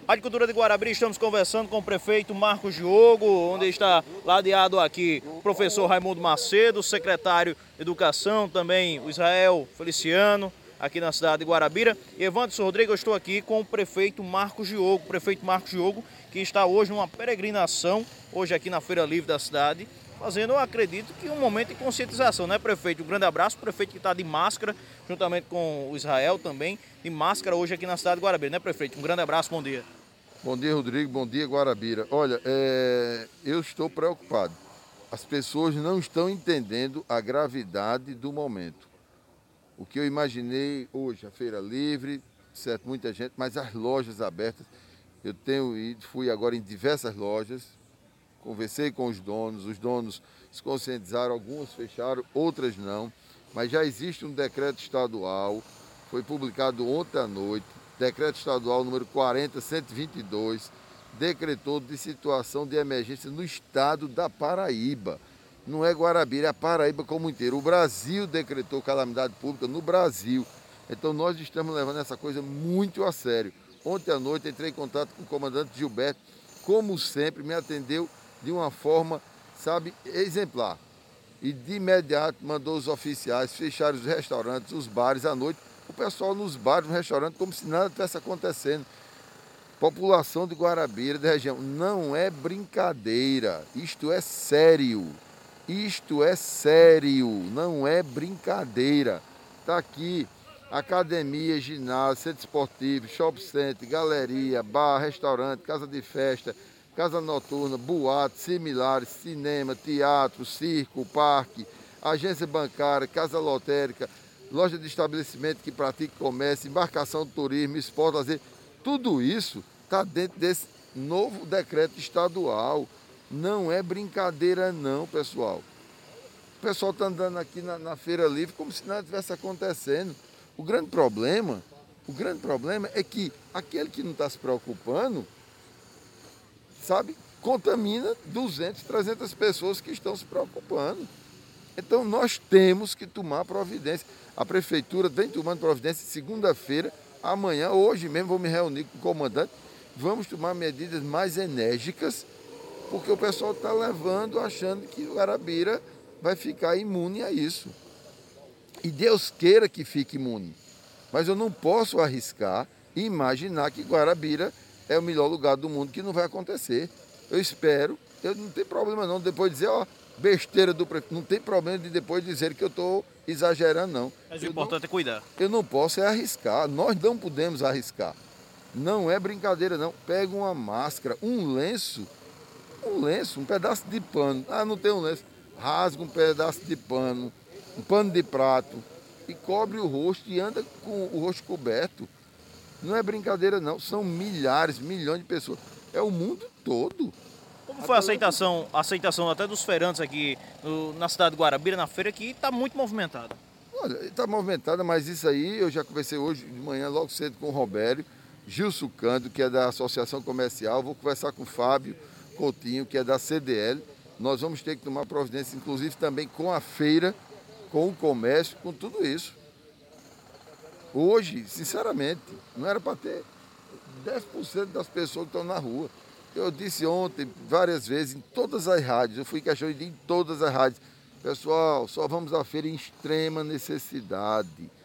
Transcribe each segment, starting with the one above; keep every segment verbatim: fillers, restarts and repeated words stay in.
Rádio Cultura de Guarabira, estamos conversando com o prefeito Marcos Diogo, onde está ladeado aqui o professor Raimundo Macedo, secretário de Educação, também o Israel Feliciano, aqui na cidade de Guarabira. E Evandro Rodrigues, eu estou aqui com o prefeito Marcos Diogo, prefeito Marcos Diogo, que está hoje numa peregrinação, hoje aqui na Feira Livre da cidade, fazendo, eu acredito, que um momento de conscientização, né, prefeito? Um grande abraço, o prefeito que está de máscara, juntamente com o Israel também, de máscara hoje aqui na cidade de Guarabira, né, prefeito? Um grande abraço, bom dia. Bom dia, Rodrigo, bom dia, Guarabira. Olha, é... eu estou preocupado. As pessoas não estão entendendo a gravidade do momento. O que eu imaginei hoje, a Feira Livre, certo, muita gente, mas as lojas abertas, eu tenho ido, fui agora em diversas lojas, conversei com os donos, os donos se conscientizaram, alguns fecharam, outras não, mas já existe um decreto estadual, foi publicado ontem à noite, decreto estadual número quarenta, cento e vinte e dois, decretou de situação de emergência no estado da Paraíba. Não é Guarabira, é a Paraíba como inteiro. O Brasil decretou calamidade pública no Brasil. Então nós estamos levando essa coisa muito a sério. Ontem à noite entrei em contato com o comandante Gilberto, como sempre, me atendeu de uma forma, sabe, exemplar. E de imediato mandou os oficiais fechar os restaurantes, os bares à noite. O pessoal nos bares, no restaurante, como se nada estivesse acontecendo. População de Guarabira, da região, não é brincadeira, isto é sério. Isto é sério, não é brincadeira. Está aqui academia, ginásio, centro esportivo, shopping center, galeria, bar, restaurante, casa de festa, casa noturna, boate, similares, cinema, teatro, circo, parque, agência bancária, casa lotérica, loja de estabelecimento que pratica comércio, embarcação de turismo, esporte, lazer. Tudo isso está dentro desse novo decreto estadual. Não é brincadeira não, pessoal. O pessoal está andando aqui na, na Feira Livre como se nada estivesse acontecendo. O grande problema, o grande problema é que aquele que não está se preocupando, sabe, contamina duzentas, trezentas pessoas que estão se preocupando. Então nós temos que tomar providência. A prefeitura vem tomando providência segunda-feira, amanhã, hoje mesmo vou me reunir com o comandante, vamos tomar medidas mais enérgicas, porque o pessoal está levando, achando que o Guarabira vai ficar imune a isso. E Deus queira que fique imune. Mas eu não posso arriscar e imaginar que Guarabira é o melhor lugar do mundo, que não vai acontecer. Eu espero, eu não tem problema não, depois de dizer, ó, besteira do prefeito, não tem problema de depois dizer que eu estou exagerando não. Mas o eu importante não, é cuidar. Eu não posso é arriscar, nós não podemos arriscar. Não é brincadeira não, pega uma máscara, um lenço, um lenço, um pedaço de pano, ah, não tem um lenço, rasga um pedaço de pano, um pano de prato e cobre o rosto e anda com o rosto coberto. Não é brincadeira não, são milhares, milhões de pessoas, é o mundo todo. Como foi a aceitação, a aceitação até dos feirantes aqui no, na cidade de Guarabira, na feira, que está muito movimentada? Olha, está movimentada, mas isso aí eu já conversei hoje de manhã, logo cedo, com o Robério, Gilson Cândido, que é da Associação Comercial, vou conversar com o Fábio Coutinho, que é da C D L. Nós vamos ter que tomar providência, inclusive também com a feira, com o comércio, com tudo isso. Hoje, sinceramente, não era para ter dez por cento das pessoas que estão na rua. Eu disse ontem, várias vezes, em todas as rádios, eu fui questionado em todas as rádios, pessoal, só vamos à feira em extrema necessidade.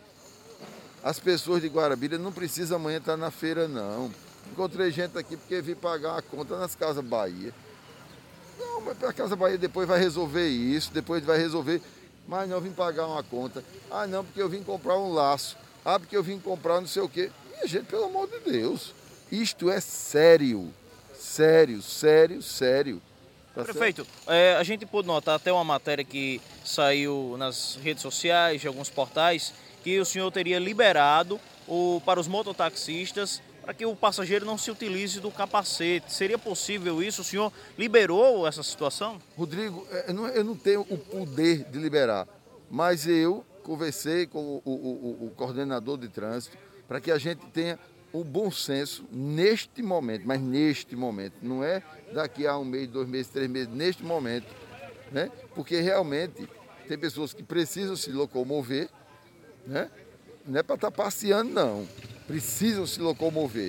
As pessoas de Guarabira não precisam amanhã estar na feira, não. Encontrei gente aqui porque vim pagar a conta nas Casas Bahia. Não, mas a Casa Bahia depois vai resolver isso, depois vai resolver. Mas não, eu vim pagar uma conta. Ah, não, porque eu vim comprar um laço. Ah, porque eu vim comprar não sei o quê. Minha gente, pelo amor de Deus, isto é sério. Sério, sério, sério. Tá Prefeito, é, a gente pôde notar até uma matéria que saiu nas redes sociais, de alguns portais, que o senhor teria liberado o, para os mototaxistas para que o passageiro não se utilize do capacete. Seria possível isso? O senhor liberou essa situação? Rodrigo, eu não, eu não tenho o poder de liberar, mas eu conversei com o, o, o, o coordenador de trânsito para que a gente tenha o bom senso neste momento, mas neste momento, não é daqui a um mês, dois meses, três meses, neste momento, né? Porque realmente tem pessoas que precisam se locomover, né? Não é para estar passeando, não. Precisam se locomover.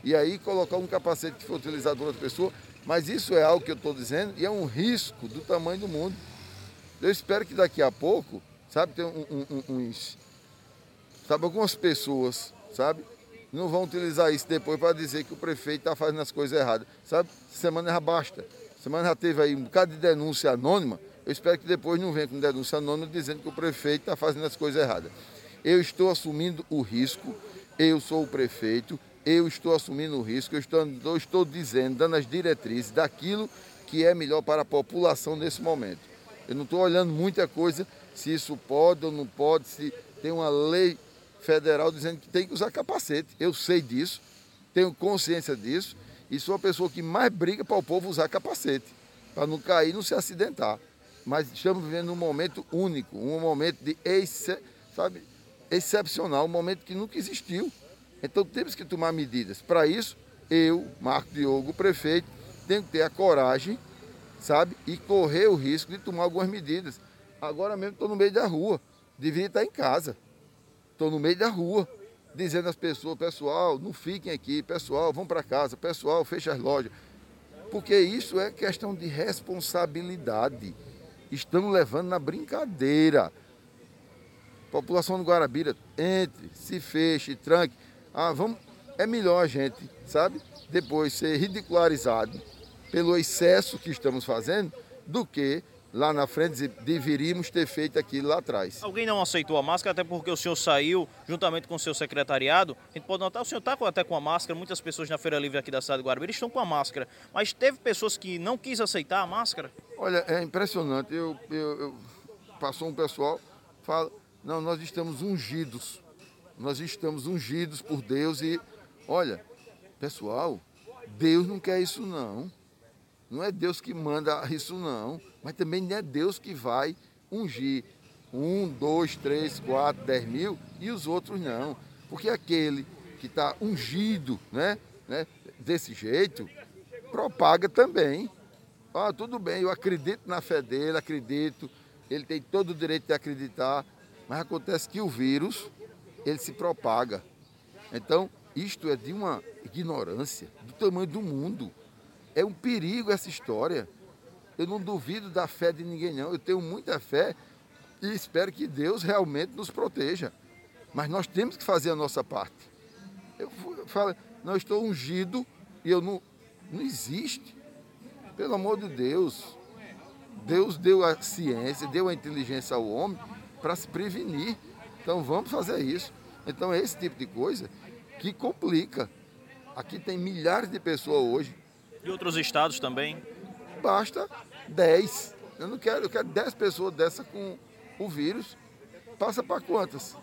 e aí colocar um capacete que for utilizado por outra pessoa, mas isso é algo que eu estou dizendo e é um risco do tamanho do mundo. Eu espero que daqui a pouco, sabe, tem um, um, um, uns, sabe, algumas pessoas, sabe, não vão utilizar isso depois para dizer que o prefeito está fazendo as coisas erradas, sabe, semana já basta, semana já teve aí um bocado de denúncia anônima, eu espero que depois não venha com denúncia anônima dizendo que o prefeito está fazendo as coisas erradas. Eu estou assumindo o risco, eu sou o prefeito, eu estou assumindo o risco, eu estou, eu estou dizendo, dando as diretrizes daquilo que é melhor para a população nesse momento. Eu não estou olhando muita coisa, se isso pode ou não pode, se tem uma lei federal dizendo que tem que usar capacete. Eu sei disso, tenho consciência disso e sou a pessoa que mais briga para o povo usar capacete, para não cair e não se acidentar. Mas estamos vivendo um momento único, um momento de ex, sabe, excepcional, um momento que nunca existiu. Então temos que tomar medidas. Para isso, eu, Marco Diogo, o prefeito, tenho que ter a coragem, sabe, e correr o risco de tomar algumas medidas. Agora mesmo estou no meio da rua, deveria estar em casa. Estou no meio da rua, dizendo às pessoas, pessoal, não fiquem aqui, pessoal, vão para casa, pessoal, fecha as lojas. Porque isso é questão de responsabilidade. Estamos levando na brincadeira. População do Guarabira, entre, se feche, tranque. Ah, vamos, é melhor a gente, sabe, depois ser ridicularizado pelo excesso que estamos fazendo, do que lá na frente deveríamos ter feito aquilo lá atrás. Alguém não aceitou a máscara, até porque o senhor saiu juntamente com o seu secretariado. A gente pode notar, o senhor está até com a máscara, muitas pessoas na Feira Livre aqui da cidade de Guarabira estão com a máscara, mas teve pessoas que não quis aceitar a máscara? Olha, é impressionante, eu, eu, eu passou um pessoal, fala, não, nós estamos ungidos, nós estamos ungidos por Deus e, olha, pessoal, Deus não quer isso não. Não é Deus que manda isso não, mas também não é Deus que vai ungir um, dois, três, quatro, dez mil e os outros não. Porque aquele que está ungido, né, né, desse jeito, propaga também. Ah, tudo bem, eu acredito na fé dele, acredito, ele tem todo o direito de acreditar, mas acontece que o vírus, ele se propaga. Então, isto é de uma ignorância do tamanho do mundo. É um perigo essa história. Eu não duvido da fé de ninguém, não. Eu tenho muita fé e espero que Deus realmente nos proteja. Mas nós temos que fazer a nossa parte. Eu falo, não, eu estou ungido e eu não... Não existe. Pelo amor de Deus. Deus deu a ciência, deu a inteligência ao homem para se prevenir. Então vamos fazer isso. Então é esse tipo de coisa que complica. Aqui tem milhares de pessoas hoje. E outros estados também? Basta dez. Eu não quero, eu quero dez pessoas dessa com o vírus. Passa para quantas?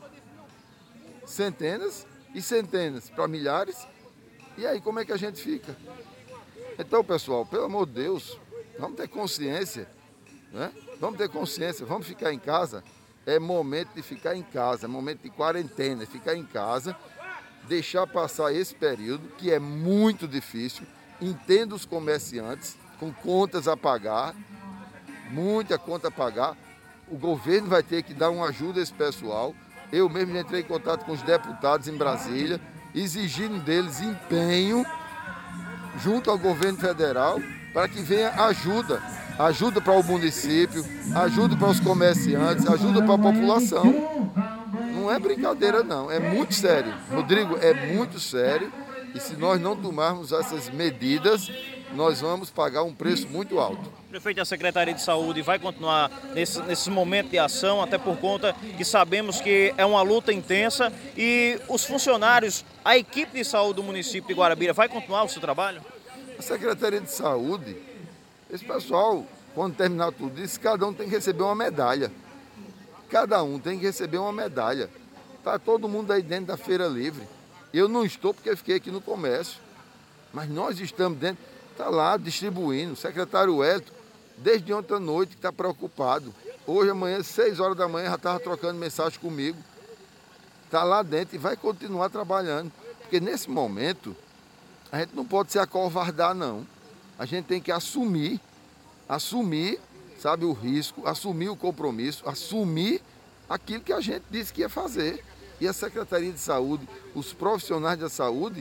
Centenas e centenas para milhares. E aí como é que a gente fica? Então, pessoal, pelo amor de Deus, vamos ter consciência, né? Vamos ter consciência, vamos ficar em casa. É momento de ficar em casa, é momento de quarentena, ficar em casa, deixar passar esse período, que é muito difícil. Entendo os comerciantes com contas a pagar, muita conta a pagar. O governo vai ter que dar uma ajuda a esse pessoal. Eu mesmo entrei em contato com os deputados em Brasília, exigindo deles empenho junto ao governo federal para que venha ajuda. Ajuda para o município, ajuda para os comerciantes, ajuda para a população. Não é brincadeira não, é muito sério. Rodrigo, é muito sério. E se nós não tomarmos essas medidas, nós vamos pagar um preço muito alto. O prefeito da Secretaria de Saúde vai continuar nesse, nesse momento de ação, até por conta que sabemos que é uma luta intensa e os funcionários, a equipe de saúde do município de Guarabira vai continuar o seu trabalho? A Secretaria de Saúde, esse pessoal, quando terminar tudo isso, cada um tem que receber uma medalha. Cada um tem que receber uma medalha. Está todo mundo aí dentro da Feira Livre. Eu não estou porque fiquei aqui no comércio, mas nós estamos dentro, está lá distribuindo. O secretário Wellington, desde ontem à noite, que está preocupado. Hoje, amanhã, seis horas da manhã, já estava trocando mensagem comigo. Está lá dentro e vai continuar trabalhando. Porque nesse momento, a gente não pode se acovardar, não. A gente tem que assumir, assumir, sabe, o risco, assumir o compromisso, assumir aquilo que a gente disse que ia fazer. E a Secretaria de Saúde, os profissionais da saúde,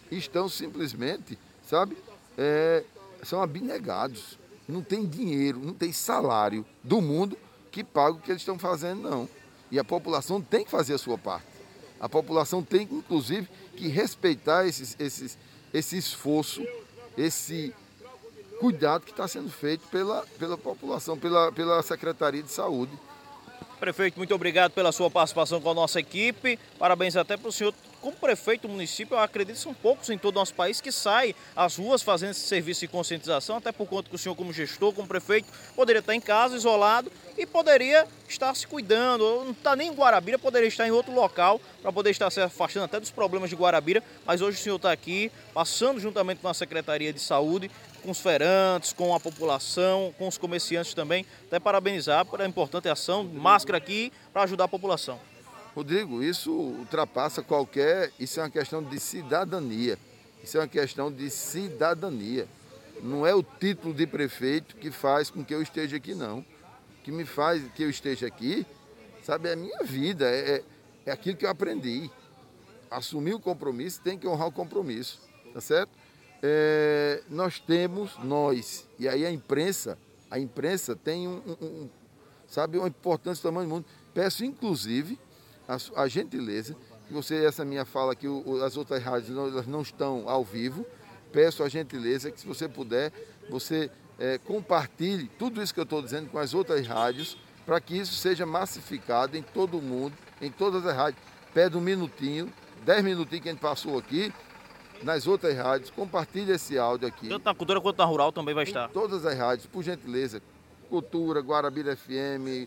estão simplesmente, sabe, é, são abnegados. Não tem dinheiro, não tem salário do mundo que paga o que eles estão fazendo, não. E a população tem que fazer a sua parte. A população tem, inclusive, que respeitar esses, esses, esse esforço, esse cuidado que está sendo feito pela, pela população, pela, pela Secretaria de Saúde. Prefeito, muito obrigado pela sua participação com a nossa equipe. Parabéns até para o senhor. Como prefeito do município, eu acredito que são poucos em todo o nosso país que saem às ruas fazendo esse serviço de conscientização, até por conta que o senhor, como gestor, como prefeito, poderia estar em casa, isolado, e poderia estar se cuidando. Não está nem em Guarabira, poderia estar em outro local, para poder estar se afastando até dos problemas de Guarabira, mas hoje o senhor está aqui, passando juntamente com a Secretaria de Saúde, com os feirantes, com a população, com os comerciantes também, até parabenizar pela importante ação, máscara aqui, para ajudar a população. Rodrigo, isso ultrapassa qualquer... Isso é uma questão de cidadania. Isso é uma questão de cidadania. Não é o título de prefeito que faz com que eu esteja aqui, não. O que me faz que eu esteja aqui, sabe, é a minha vida, é, é aquilo que eu aprendi. Assumir o compromisso, tem que honrar o compromisso, tá certo? É, nós temos, nós, e aí a imprensa, a imprensa tem um, um, um sabe, uma importância do tamanho do mundo. Peço, inclusive, a, a gentileza, que você, essa minha fala aqui, o, as outras rádios não, elas não estão ao vivo, peço a gentileza que, se você puder, você é, compartilhe tudo isso que eu estou dizendo com as outras rádios, para que isso seja massificado em todo o mundo, em todas as rádios. Pede um minutinho, dez minutinhos que a gente passou aqui, nas outras rádios, compartilhe esse áudio aqui. Tanto na cultura quanto na rural também vai estar. Em todas as rádios, por gentileza. Cultura, Guarabira F M,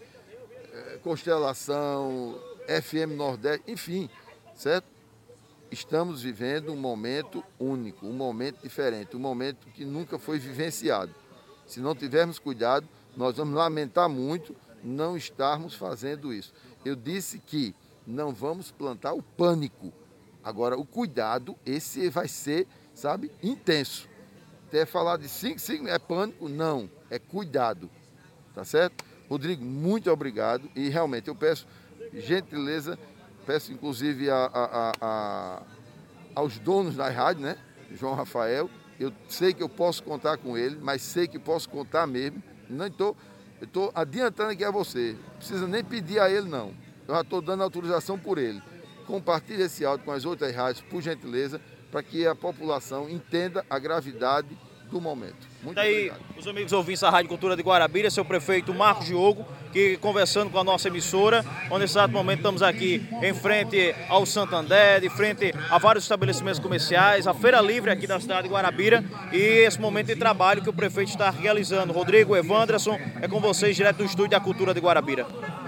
Constelação, F M Nordeste, enfim, certo? Estamos vivendo um momento único, um momento diferente, um momento que nunca foi vivenciado. Se não tivermos cuidado, nós vamos lamentar muito não estarmos fazendo isso. Eu disse que não vamos plantar o pânico. Agora, o cuidado, esse vai ser, sabe, intenso. Até falar de cinco, cinco é pânico? Não, é cuidado. Tá certo? Rodrigo, muito obrigado. E realmente eu peço gentileza, peço inclusive a, a, a, a, aos donos da rádio, né? João Rafael. Eu sei que eu posso contar com ele, mas sei que posso contar mesmo. Não estou, eu estou adiantando aqui a você. Não precisa nem pedir a ele, não. Eu já estou dando autorização por ele. Compartilhe esse áudio com as outras rádios, por gentileza, para que a população entenda a gravidade do momento. Muito Daí, obrigado. Os amigos ouvintes da Rádio Cultura de Guarabira, seu prefeito Marcos Diogo, que conversando com a nossa emissora, onde nesse exato momento estamos aqui em frente ao Santander, de frente a vários estabelecimentos comerciais, a Feira Livre aqui da cidade de Guarabira, e esse momento de trabalho que o prefeito está realizando. Rodrigo, Evanderson, é com vocês direto do estúdio da Cultura de Guarabira.